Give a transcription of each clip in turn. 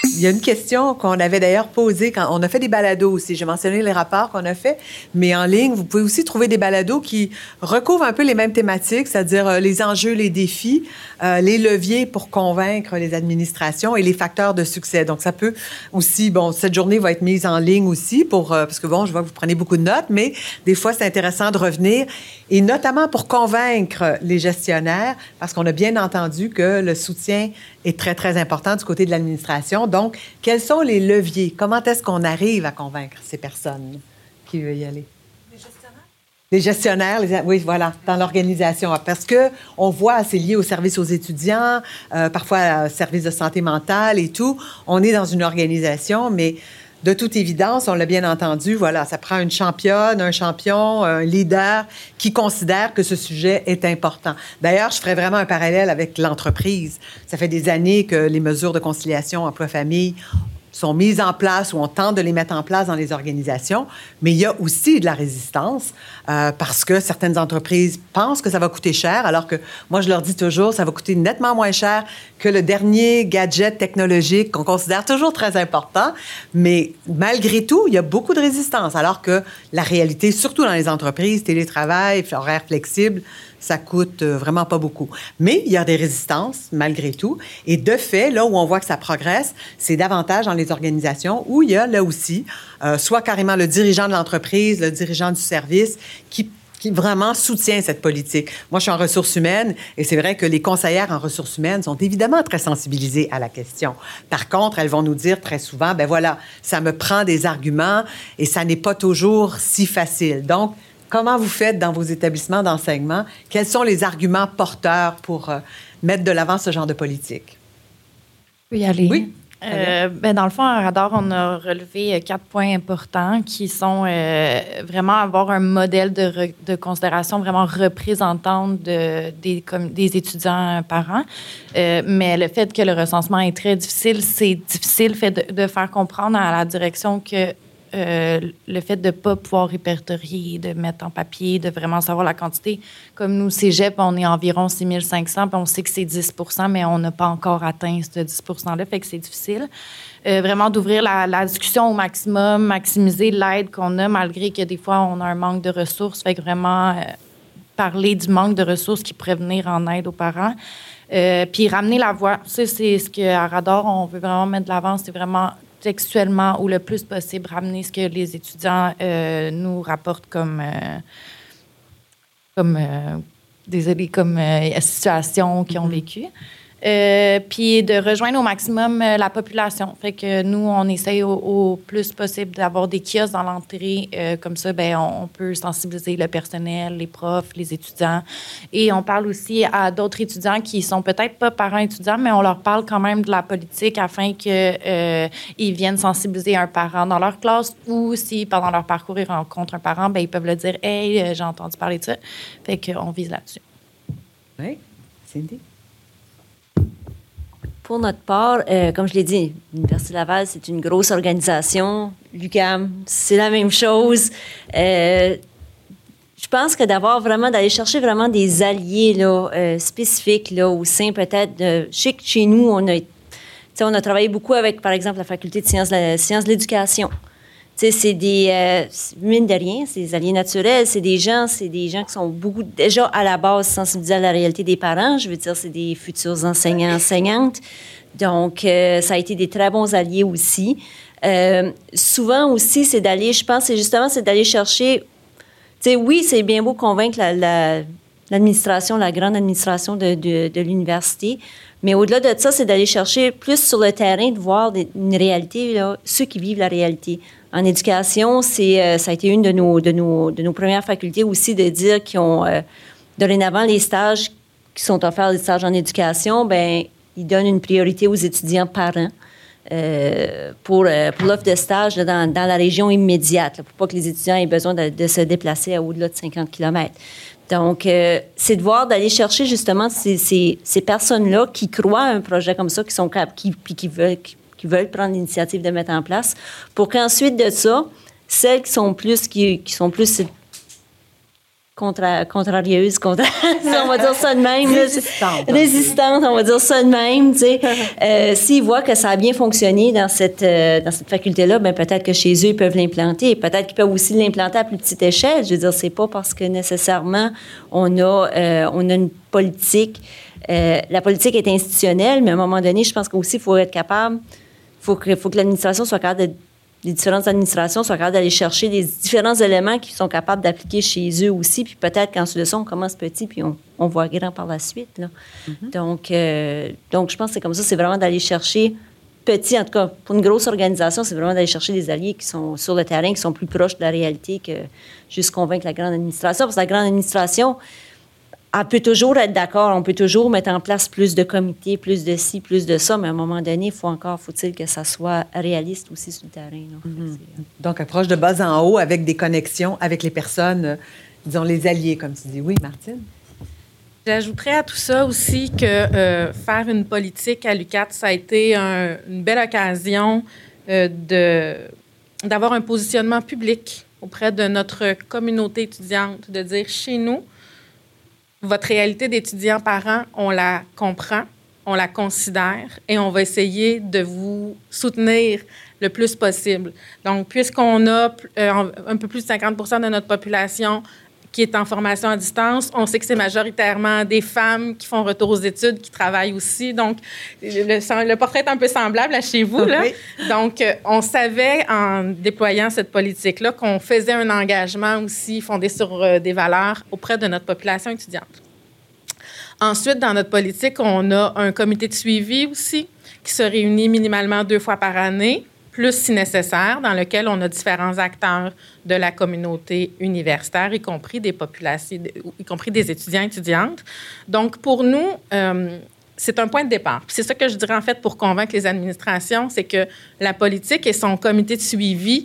Il y a une question qu'on avait d'ailleurs posée quand on a fait des balados aussi. J'ai mentionné les rapports qu'on a fait, mais en ligne, vous pouvez aussi trouver des balados qui recouvrent un peu les mêmes thématiques, c'est-à-dire les enjeux, les défis, les leviers pour convaincre les administrations et les facteurs de succès. Donc, ça peut aussi, cette journée va être mise en ligne aussi parce que je vois que vous prenez beaucoup de notes, mais des fois, c'est intéressant de revenir et notamment pour convaincre les gestionnaires, parce qu'on a bien entendu que le soutien est très, très important du côté de l'administration. Donc, quels sont les leviers? Comment est-ce qu'on arrive à convaincre ces personnes qui veulent y aller? Les gestionnaires, oui, voilà, dans l'organisation. Parce que on voit, c'est lié au service aux étudiants, parfois au service de santé mentale et tout. On est dans une organisation, mais de toute évidence, on l'a bien entendu, voilà, ça prend une championne, un champion, un leader qui considère que ce sujet est important. D'ailleurs, je ferais vraiment un parallèle avec l'entreprise. Ça fait des années que les mesures de conciliation emploi-famille sont mises en place ou on tente de les mettre en place dans les organisations, mais il y a aussi de la résistance parce que certaines entreprises pensent que ça va coûter cher, alors que moi, je leur dis toujours, ça va coûter nettement moins cher que le dernier gadget technologique qu'on considère toujours très important, mais malgré tout, il y a beaucoup de résistance, alors que la réalité, surtout dans les entreprises, télétravail, horaire flexible, ça coûte vraiment pas beaucoup. Mais il y a des résistances, malgré tout. Et de fait, là où on voit que ça progresse, c'est davantage dans les organisations où il y a, là aussi, soit carrément le dirigeant de l'entreprise, le dirigeant du service, qui vraiment soutient cette politique. Moi, je suis en ressources humaines et c'est vrai que les conseillères en ressources humaines sont évidemment très sensibilisées à la question. Par contre, elles vont nous dire très souvent, voilà, ça me prend des arguments et ça n'est pas toujours si facile. Donc, comment vous faites dans vos établissements d'enseignement? Quels sont les arguments porteurs pour mettre de l'avant ce genre de politique? Je peux y aller. Oui. Dans le fond, à Radar, on a relevé 4 points importants qui sont vraiment avoir un modèle de considération vraiment représentant des étudiants parents. Mais le fait que le recensement est très difficile, c'est difficile de faire comprendre à la direction que le fait de ne pas pouvoir répertorier, de mettre en papier, de vraiment savoir la quantité. Comme nous, Cégep, on est environ 6 500, puis on sait que c'est 10 % mais on n'a pas encore atteint ce 10 % fait que c'est difficile. Vraiment d'ouvrir la discussion au maximum, maximiser l'aide qu'on a, malgré que des fois, on a un manque de ressources. Fait que vraiment parler du manque de ressources qui pourrait venir en aide aux parents. Puis ramener la voix. Ça, c'est ce qu'à Radar, on veut vraiment mettre de l'avant, c'est vraiment textuellement ou le plus possible ramener ce que les étudiants nous rapportent comme situations qu'ils ont vécues. Puis de rejoindre au maximum la population. Fait que nous, on essaye au plus possible d'avoir des kiosques dans l'entrée. Comme ça, on peut sensibiliser le personnel, les profs, les étudiants. Et on parle aussi à d'autres étudiants qui sont peut-être pas parents étudiants, mais on leur parle quand même de la politique afin qu'ils viennent sensibiliser un parent dans leur classe ou si pendant leur parcours, ils rencontrent un parent, ils peuvent le dire « Hey, j'ai entendu parler de ça ». Fait qu'on vise là-dessus. Oui. Cindy? Pour notre part, comme je l'ai dit, l'Université Laval, c'est une grosse organisation. L'UQAM, c'est la même chose. Je pense que d'aller chercher vraiment des alliés là, spécifiques là, au sein peut-être de... Je sais que chez nous, on a travaillé beaucoup avec, par exemple, la Faculté de sciences de l'éducation. C'est des... mine de rien, c'est des alliés naturels, c'est des gens qui sont beaucoup déjà à la base sensibilisés à la réalité des parents. Je veux dire, c'est des futurs enseignants, enseignantes. Donc, ça a été des très bons alliés aussi. Souvent aussi, c'est d'aller chercher... oui, c'est bien beau convaincre l'administration, la grande administration de l'université, mais au-delà de ça, c'est d'aller chercher plus sur le terrain, de voir une réalité, là, ceux qui vivent la réalité. En éducation, ça a été une de nos premières facultés aussi de dire qu'ils ont, dorénavant, les stages qui sont offerts, les stages en éducation, ils donnent une priorité aux étudiants parents pour l'offre de stage là, dans la région immédiate, là, pour pas que les étudiants aient besoin de se déplacer à au-delà de 50 km. Donc, c'est d'aller chercher justement ces personnes-là qui croient à un projet comme ça, qui veulent prendre l'initiative de mettre en place, pour qu'ensuite de ça, celles qui sont plus contrarieuse, on va dire ça de même. Résistante, on va dire ça de même. S'ils voient que ça a bien fonctionné dans cette faculté-là, ben peut-être que chez eux, ils peuvent l'implanter. Peut-être qu'ils peuvent aussi l'implanter à plus petite échelle. Je veux dire, c'est pas parce que nécessairement on a une politique. La politique est institutionnelle, mais à un moment donné, je pense qu'aussi, il faut être capable, faut que l'administration soit capable les différentes administrations soient capables d'aller chercher des différents éléments qu'ils sont capables d'appliquer chez eux aussi. Puis peut-être qu'ensuite de ça, on commence petit, puis on voit grand par la suite. Là. Mm-hmm. Donc, je pense que c'est comme ça, c'est vraiment d'aller chercher petit, en tout cas, pour une grosse organisation, c'est vraiment d'aller chercher des alliés qui sont sur le terrain, qui sont plus proches de la réalité que juste convaincre la grande administration. Parce que la grande administration, elle peut toujours être d'accord, on peut toujours mettre en place plus de comités, plus de ci, plus de ça, mais à un moment donné, faut-il que ça soit réaliste aussi sur le terrain. Mm-hmm. Donc, approche de bas en haut avec des connexions avec les personnes, disons les alliés, comme tu dis. Oui, Martine? J'ajouterais à tout ça aussi que faire une politique à l'UQAT, ça a été une belle occasion d'avoir un positionnement public auprès de notre communauté étudiante, de dire chez nous, votre réalité d'étudiant-parent, on la comprend, on la considère et on va essayer de vous soutenir le plus possible. Donc, puisqu'on a un peu plus de 50 % de notre population qui est en formation à distance, on sait que c'est majoritairement des femmes qui font retour aux études, qui travaillent aussi. Donc, le portrait est un peu semblable à chez vous, là. Oui. Donc, on savait, en déployant cette politique-là, qu'on faisait un engagement aussi fondé sur des valeurs auprès de notre population étudiante. Ensuite, dans notre politique, on a un comité de suivi aussi qui se réunit minimalement 2 fois par année, plus si nécessaire, dans lequel on a différents acteurs de la communauté universitaire, y compris des populations, y compris des étudiants et étudiantes. Donc, pour nous, c'est un point de départ. Puis c'est ça que je dirais, en fait, pour convaincre les administrations, c'est que la politique et son comité de suivi,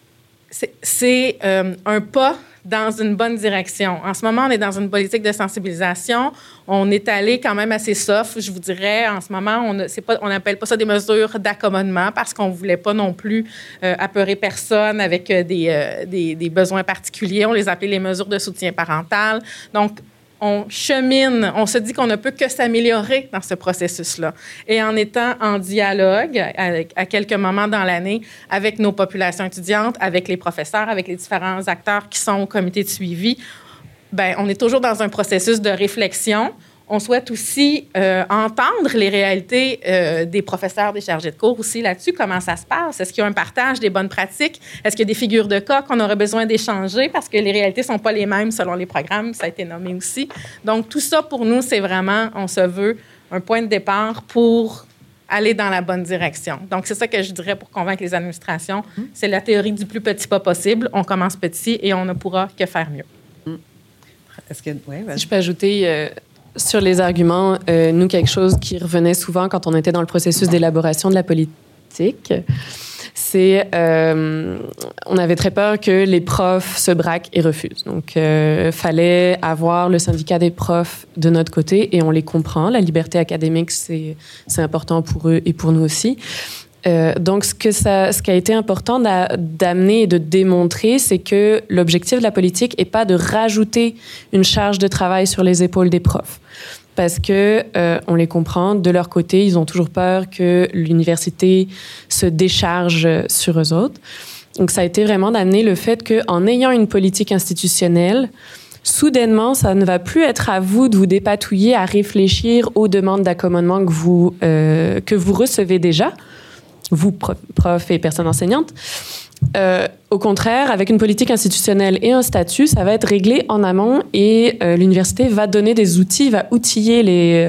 c'est un pas dans une bonne direction. En ce moment, on est dans une politique de sensibilisation. On est allé quand même assez soft, je vous dirais. En ce moment, on n'appelle pas ça des mesures d'accommodement parce qu'on ne voulait pas non plus apeurer personne avec des besoins particuliers. On les appelait les mesures de soutien parental. Donc, on chemine, on se dit qu'on ne peut que s'améliorer dans ce processus-là. Et en étant en dialogue à quelques moments dans l'année avec nos populations étudiantes, avec les professeurs, avec les différents acteurs qui sont au comité de suivi, bien, on est toujours dans un processus de réflexion. On souhaite aussi entendre les réalités des professeurs, des chargés de cours aussi là-dessus, comment ça se passe. Est-ce qu'il y a un partage des bonnes pratiques? Est-ce qu'il y a des figures de cas qu'on aurait besoin d'échanger parce que les réalités ne sont pas les mêmes selon les programmes? Ça a été nommé aussi. Donc, tout ça, pour nous, c'est vraiment, on se veut, un point de départ pour aller dans la bonne direction. Donc, c'est ça que je dirais pour convaincre les administrations. C'est la théorie du plus petit pas possible. On commence petit et on ne pourra que faire mieux. Est-ce que... Oui, si je peux ajouter... sur les arguments, nous, quelque chose qui revenait souvent quand on était dans le processus d'élaboration de la politique, c'est on avait très peur que les profs se braquent et refusent. Donc, fallait avoir le syndicat des profs de notre côté et on les comprend. La liberté académique, c'est important pour eux et pour nous aussi. Donc, ce qui a été important d'amener et de démontrer, c'est que l'objectif de la politique n'est pas de rajouter une charge de travail sur les épaules des profs. Parce que, on les comprend, de leur côté, ils ont toujours peur que l'université se décharge sur eux autres. Donc, ça a été vraiment d'amener le fait qu'en ayant une politique institutionnelle, soudainement, ça ne va plus être à vous de vous dépatouiller à réfléchir aux demandes d'accommodement que vous recevez déjà, vous, profs et personnes enseignantes. Au contraire, avec une politique institutionnelle et un statut, ça va être réglé en amont et l'université va donner des outils, va outiller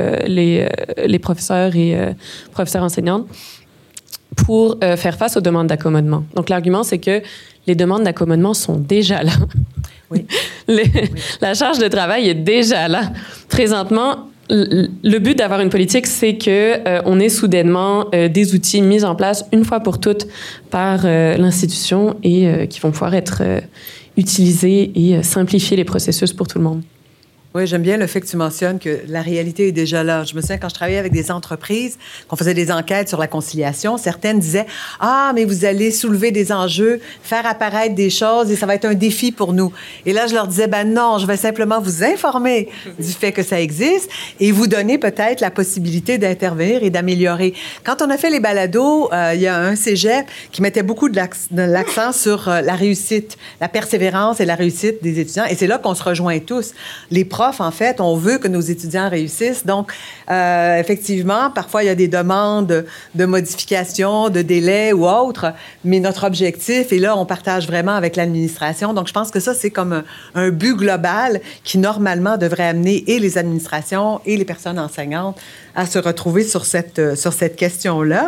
les professeurs et professeurs enseignantes pour faire face aux demandes d'accommodement. Donc, l'argument, c'est que les demandes d'accommodement sont déjà là. Oui. La charge de travail est déjà là. Présentement, le but d'avoir une politique, c'est qu'on ait soudainement des outils mis en place une fois pour toutes par l'institution et qui vont pouvoir être utilisés et simplifier les processus pour tout le monde. Oui, j'aime bien le fait que tu mentionnes que la réalité est déjà là. Je me souviens quand je travaillais avec des entreprises, qu'on faisait des enquêtes sur la conciliation, certaines disaient « Ah, mais vous allez soulever des enjeux, faire apparaître des choses et ça va être un défi pour nous. » Et là, je leur disais « Ben non, je vais simplement vous informer du fait que ça existe et vous donner peut-être la possibilité d'intervenir et d'améliorer. » Quand on a fait les balados, il y a un cégep qui mettait beaucoup de l'accent sur la réussite, la persévérance et la réussite des étudiants. Et c'est là qu'on se rejoint tous. Les profs, en fait, on veut que nos étudiants réussissent. Donc, effectivement, parfois, il y a des demandes de modification, de délai ou autre, mais notre objectif, et là, on partage vraiment avec l'administration. Donc, je pense que ça, c'est comme un but global qui, normalement, devrait amener et les administrations et les personnes enseignantes à se retrouver sur cette question-là.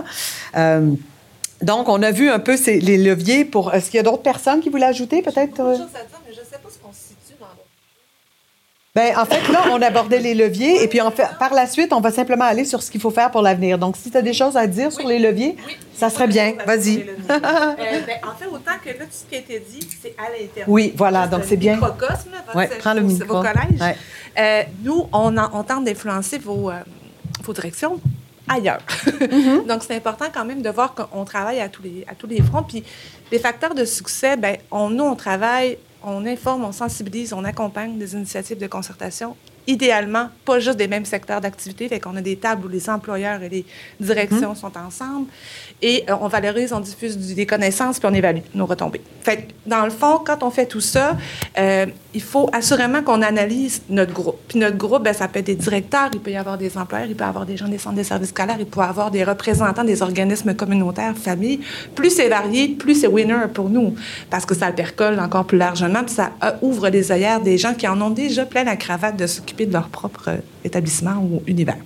Donc, on a vu un peu les leviers pour... Est-ce qu'il y a d'autres personnes qui voulaient ajouter, peut-être? J'ai beaucoup de choses à dire, mais je ne sais pas ce qu'on se situe dans l'autre. Bien, en fait, là, on abordait les leviers et puis par la suite, on va simplement aller sur ce qu'il faut faire pour l'avenir. Donc, si tu as des choses à dire sur les leviers, ça serait bien. Vas-y. En fait, autant que là, tout ce qui a été dit, c'est à l'intérieur. Oui, voilà, donc c'est bien. Microcosme, Prends le micro. Vos collèges. Ouais. Nous, on tente d'influencer vos directions ailleurs. Donc, c'est important quand même de voir qu'on travaille à tous les fronts. Puis, les facteurs de succès, bien, nous, on travaille, on informe, on sensibilise, on accompagne des initiatives de concertation. Idéalement, pas juste des mêmes secteurs d'activité, fait qu'on a des tables où les employeurs et les directions sont ensemble. Et on valorise, on diffuse des connaissances, puis on évalue nos retombées. Fait que, dans le fond, quand on fait tout ça, il faut assurément qu'on analyse notre groupe. Puis notre groupe, bien, ça peut être des directeurs, il peut y avoir des employeurs, il peut y avoir des gens des centres de services scolaires, il peut y avoir des représentants des organismes communautaires, familles. Plus c'est varié, plus c'est winner pour nous, parce que ça le percole encore plus largement, puis ça ouvre les œillères des gens qui en ont déjà plein la cravate de s'occuper de leur propre établissement ou univers.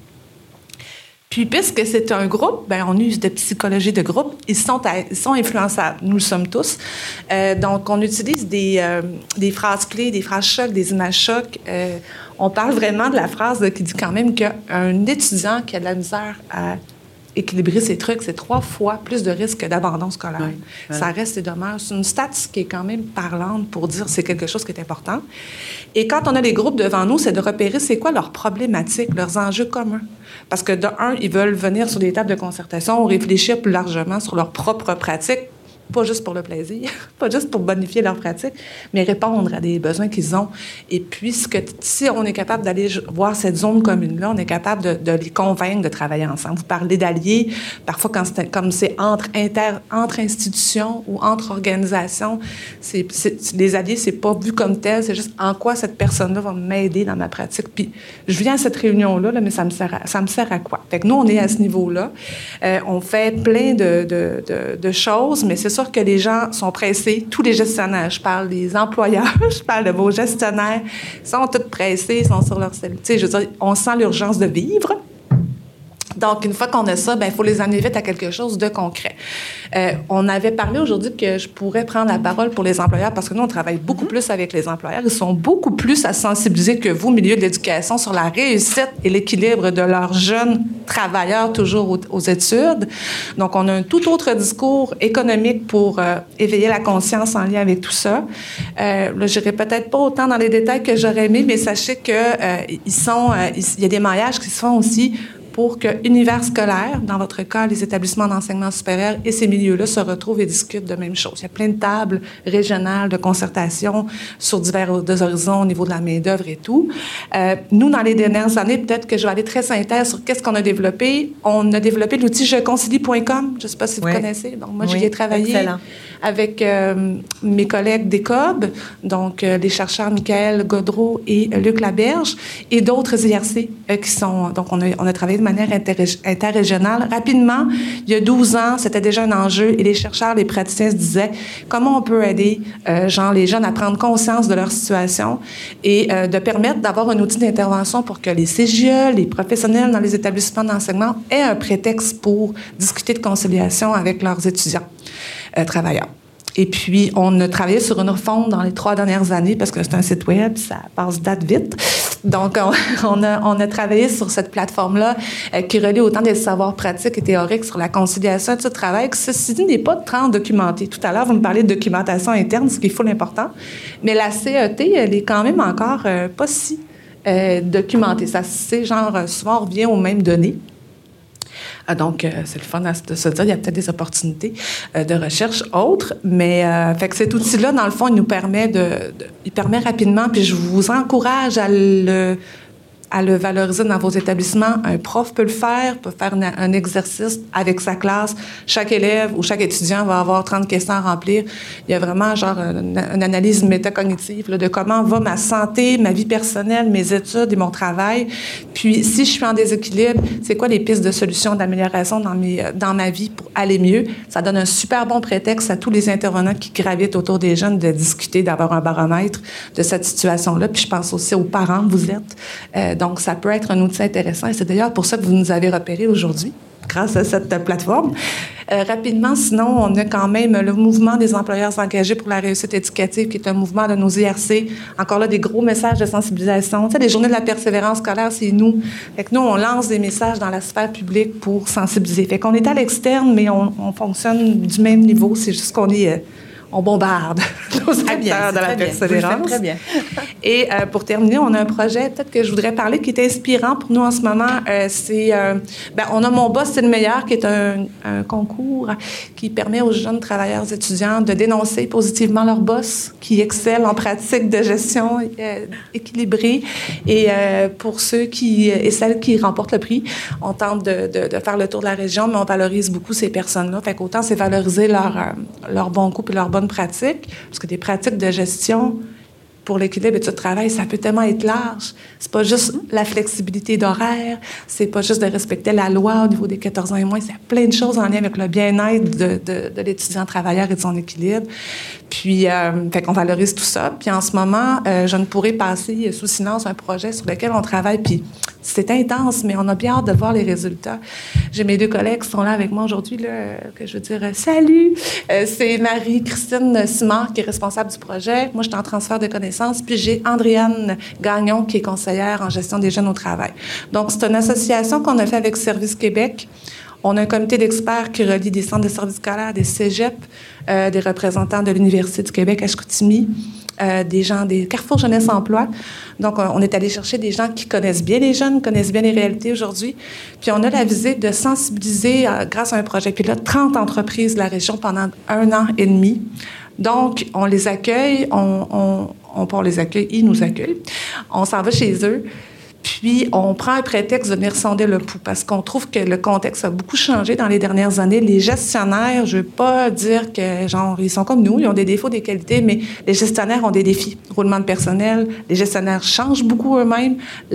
Puis, puisque c'est un groupe, bien, on use de psychologie de groupe. Ils sont influençables. Nous le sommes tous. Donc, on utilise des phrases clés, des phrases chocs, des images chocs. On parle vraiment de la phrase qui dit quand même qu'un étudiant qui a de la misère à équilibrer ses trucs, c'est 3 fois plus de risque d'abandon scolaire. Oui, voilà. Ça reste dommage. C'est une stat qui est quand même parlante pour dire que c'est quelque chose qui est important. Et quand on a les groupes devant nous, c'est de repérer c'est quoi leurs problématiques, leurs enjeux communs. Parce que, de un, ils veulent venir sur des tables de concertation ou réfléchir plus largement sur leurs propres pratiques, pas juste pour le plaisir, pas juste pour bonifier leur pratique, mais répondre à des besoins qu'ils ont. Et puis, si on est capable d'aller voir cette zone commune-là, on est capable de les convaincre de travailler ensemble. Vous parlez d'alliés, parfois comme c'est entre institutions ou entre organisations, les alliés, c'est pas vu comme tel, c'est juste en quoi cette personne-là va m'aider dans ma pratique. Puis, je viens à cette réunion-là, mais ça me sert à quoi? Fait que nous, on est à ce niveau-là. On fait plein de choses, mais c'est sûr que les gens sont pressés. Tous les gestionnaires, je parle des employeurs, je parle de vos gestionnaires, sont tous pressés, sont sur leur cellule. Tu sais, je veux dire, on sent l'urgence de vivre. Donc, une fois qu'on a ça, il faut les amener vite à quelque chose de concret. On avait parlé aujourd'hui que je pourrais prendre la parole pour les employeurs parce que nous, on travaille beaucoup plus avec les employeurs. Ils sont beaucoup plus à sensibiliser que vous, milieu de l'éducation, sur la réussite et l'équilibre de leurs jeunes travailleurs toujours aux études. Donc, on a un tout autre discours économique pour éveiller la conscience en lien avec tout ça. Là, je n'irai peut-être pas autant dans les détails que j'aurais aimé, mais sachez qu'il y a des maillages qui se font aussi pour que l'univers scolaire, dans votre cas, les établissements d'enseignement supérieur et ces milieux-là se retrouvent et discutent de même chose. Il y a plein de tables régionales de concertation sur divers horizons au niveau de la main-d'œuvre et tout. Nous, dans les dernières années, peut-être que je vais aller très synthèse sur qu'est-ce qu'on a développé. On a développé l'outil jeconcilie.com. Je ne sais pas si vous connaissez. Donc, moi, j'y ai travaillé avec mes collègues d'ECOB, donc les chercheurs Michael Gaudreau et Luc Laberge, et d'autres IRC qui sont... Donc, on a travaillé de manière interrégionale. Rapidement, il y a 12 ans, c'était déjà un enjeu et les chercheurs, les praticiens se disaient comment on peut aider les jeunes à prendre conscience de leur situation et de permettre d'avoir un outil d'intervention pour que les CGE, les professionnels dans les établissements d'enseignement aient un prétexte pour discuter de conciliation avec leurs étudiants travailleurs. Et puis, on a travaillé sur une refonte dans les 3 dernières années parce que c'est un site web, ça passe date vite. Donc, on a travaillé sur cette plateforme-là qui relie autant des savoirs pratiques et théoriques sur la conciliation de ce travail, que ceci n'est pas documenté. Tout à l'heure, vous me parlez de documentation interne, ce qui est full important. Mais la CET, elle est quand même encore pas si documenter. Ça, c'est genre, souvent, on revient aux mêmes données. Donc, c'est le fun de se dire, il y a peut-être des opportunités de recherche autres, mais fait que cet outil-là, dans le fond, il nous permet il permet rapidement, puis je vous encourage à le valoriser dans vos établissements. Un prof peut le faire, peut faire un exercice avec sa classe. Chaque élève ou chaque étudiant va avoir 30 questions à remplir. Il y a vraiment genre une analyse métacognitive là, de comment va ma santé, ma vie personnelle, mes études et mon travail. Puis, si je suis en déséquilibre, c'est quoi les pistes de solutions d'amélioration dans ma vie pour aller mieux? Ça donne un super bon prétexte à tous les intervenants qui gravitent autour des jeunes de discuter, d'avoir un baromètre de cette situation-là. Puis, je pense aussi aux parents que vous êtes. Donc, ça peut être un outil intéressant et c'est d'ailleurs pour ça que vous nous avez repérés aujourd'hui, grâce à cette plateforme. Rapidement, sinon, on a quand même le mouvement des employeurs engagés pour la réussite éducative, qui est un mouvement de nos IRC. Encore là, des gros messages de sensibilisation. Tu sais, les journées de la persévérance scolaire, c'est nous. Fait que nous, on lance des messages dans la sphère publique pour sensibiliser. Fait qu'on est à l'externe, mais on fonctionne du même niveau. C'est juste qu'on est... on bombarde nos acteurs de la persévérance. Très bien. Et pour terminer, on a un projet peut-être que je voudrais parler qui est inspirant pour nous en ce moment. On a Mon Boss, c'est le meilleur, qui est un concours qui permet aux jeunes travailleurs étudiants de dénoncer positivement leur boss, qui excelle en pratique de gestion équilibrée. Et pour ceux et celles qui remportent le prix, on tente de faire le tour de la région, mais on valorise beaucoup ces personnes-là. Fait qu'autant c'est valoriser leur bon coup et leur bonne pratique, parce que des pratiques de gestion pour l'équilibre et tout travail, ça peut tellement être large. C'est pas juste la flexibilité d'horaire, c'est pas juste de respecter la loi au niveau des 14 ans et moins, c'est plein de choses en lien avec le bien-être de l'étudiant travailleur et de son équilibre. Puis, fait qu'on valorise tout ça. Puis en ce moment, je ne pourrais passer sous silence un projet sur lequel on travaille, puis c'est intense, mais on a bien hâte de voir les résultats. J'ai mes 2 collègues qui sont là avec moi aujourd'hui, là, que je veux dire salut! C'est Marie-Christine Simard qui est responsable du projet. Moi, je suis en transfert de connaissances. Puis j'ai Andréane Gagnon qui est conseillère en gestion des jeunes au travail. Donc, c'est une association qu'on a fait avec Service Québec. On a un comité d'experts qui relie des centres de services scolaires, des cégeps, des représentants de l'Université du Québec à Chicoutimi, des gens des Carrefour Jeunesse Emploi. Donc, on est allé chercher des gens qui connaissent bien les jeunes, connaissent bien les réalités aujourd'hui. Puis, on a la visée de sensibiliser grâce à un projet pilote 30 entreprises de la région pendant 1 an et demi. Donc, on les accueille, on les accueille, ils nous accueillent. On s'en va chez eux. Puis, on prend un prétexte de venir sonder le pouls parce qu'on trouve que le contexte a beaucoup changé dans les dernières années. Les gestionnaires, je ne veux pas dire que, genre, ils sont comme nous, ils ont des défauts, des qualités, mais les gestionnaires ont des défis. Roulement de personnel, les gestionnaires changent beaucoup eux-mêmes.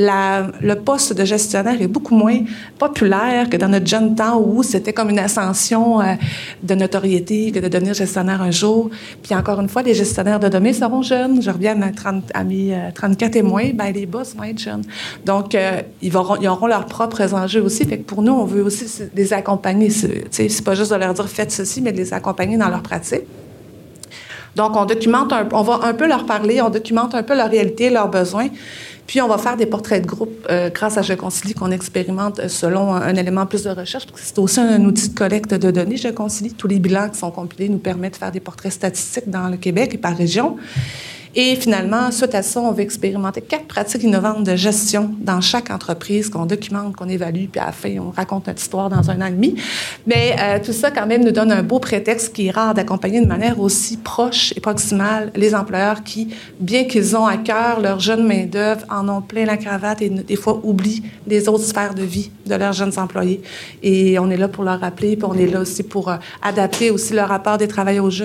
Le poste de gestionnaire est beaucoup moins populaire que dans notre jeune temps où c'était comme une ascension de notoriété que de devenir gestionnaire un jour. Puis, encore une fois, les gestionnaires de demain seront jeunes. Je reviens à mes 34 et moins, bien, les boss vont être jeunes. Donc, ils auront leurs propres enjeux aussi. Fait que pour nous, on veut aussi les accompagner. C'est pas juste de leur dire « faites ceci », mais de les accompagner dans leur pratique. Donc, on va un peu leur parler, on documente un peu leur réalité, leurs besoins. Puis, on va faire des portraits de groupe grâce à Je Concilie qu'on expérimente selon un élément plus de recherche, parce que c'est aussi un outil de collecte de données, Je Concilie. Tous les bilans qui sont compilés nous permettent de faire des portraits statistiques dans le Québec et par région. Et finalement, suite à ça, on va expérimenter 4 pratiques innovantes de gestion dans chaque entreprise qu'on documente, qu'on évalue, puis à la fin, on raconte notre histoire dans 1 an et demi. Mais tout ça, quand même, nous donne un beau prétexte qui est rare d'accompagner de manière aussi proche et proximale les employeurs qui, bien qu'ils ont à cœur leur jeune main-d'œuvre, en ont plein la cravate et des fois oublient les autres sphères de vie de leurs jeunes employés. Et on est là pour leur rappeler, puis on est là aussi pour adapter aussi le rapport des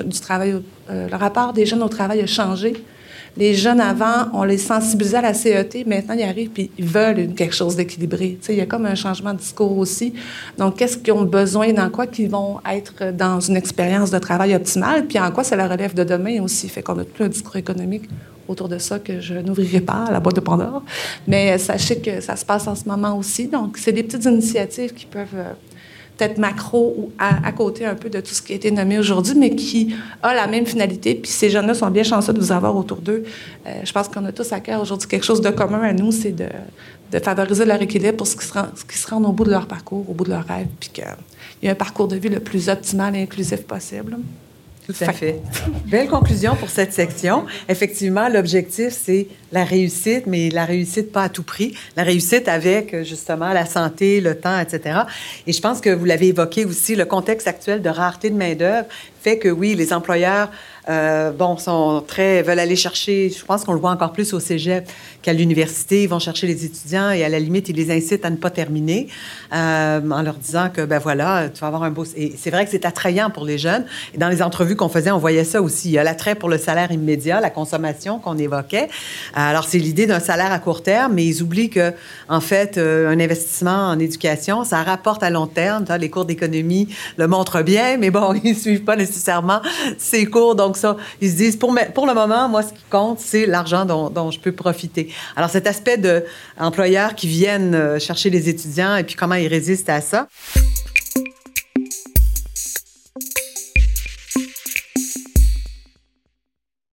le rapport des jeunes au travail a changé. Les jeunes, avant, on les sensibilisait à la CET. Maintenant, ils arrivent et ils veulent quelque chose d'équilibré. Tu sais, il y a comme un changement de discours aussi. Donc, qu'est-ce qu'ils ont besoin, dans quoi qu'ils vont être dans une expérience de travail optimale, puis en quoi ça la relève de demain aussi. Fait qu'on a tout un discours économique autour de ça que je n'ouvrirai pas à la boîte de Pandore. Mais sachez que ça se passe en ce moment aussi. Donc, c'est des petites initiatives qui peuvent... peut-être macro ou à côté un peu de tout ce qui a été nommé aujourd'hui, mais qui a la même finalité. Puis ces jeunes-là sont bien chanceux de vous avoir autour d'eux. Je pense qu'on a tous à cœur aujourd'hui quelque chose de commun à nous, c'est de favoriser leur équilibre pour ce qui se rendent au bout de leur parcours, au bout de leur rêve, puis qu'il y a un parcours de vie le plus optimal et inclusif possible. Tout à fait. Belle conclusion pour cette section. Effectivement, l'objectif, c'est la réussite, mais la réussite pas à tout prix. La réussite avec, justement, la santé, le temps, etc. Et je pense que vous l'avez évoqué aussi, le contexte actuel de rareté de main-d'œuvre fait que, oui, les employeurs veulent aller chercher, je pense qu'on le voit encore plus au cégep qu'à l'université, ils vont chercher les étudiants et à la limite, ils les incitent à ne pas terminer en leur disant que, tu vas avoir un beau... Et c'est vrai que c'est attrayant pour les jeunes. Et dans les entrevues qu'on faisait, on voyait ça aussi. Il y a l'attrait pour le salaire immédiat, la consommation qu'on évoquait. Alors, c'est l'idée d'un salaire à court terme, mais ils oublient que, en fait, un investissement en éducation, ça rapporte à long terme. Les cours d'économie le montrent bien, mais bon, ils ne suivent pas nécessairement ces cours. Donc, ça, ils se disent, pour le moment, moi, ce qui compte, c'est l'argent dont je peux profiter. Alors, cet aspect d'employeurs qui viennent chercher les étudiants et puis comment ils résistent à ça.